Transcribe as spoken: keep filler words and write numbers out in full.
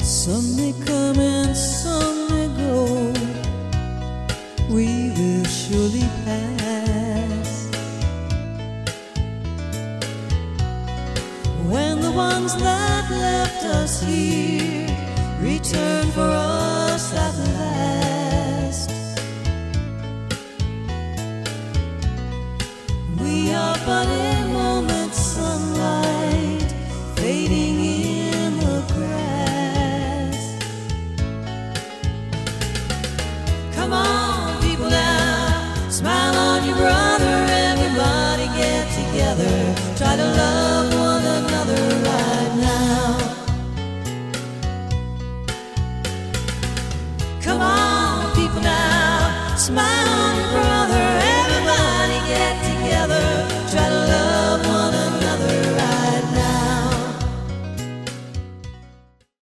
Some may come and some may go. We will surely pass. When the ones that left us here return for us at last, we are but a moment's sunlight fading in the grass. Come on, people now, smile on your brother. Everybody get together, try to love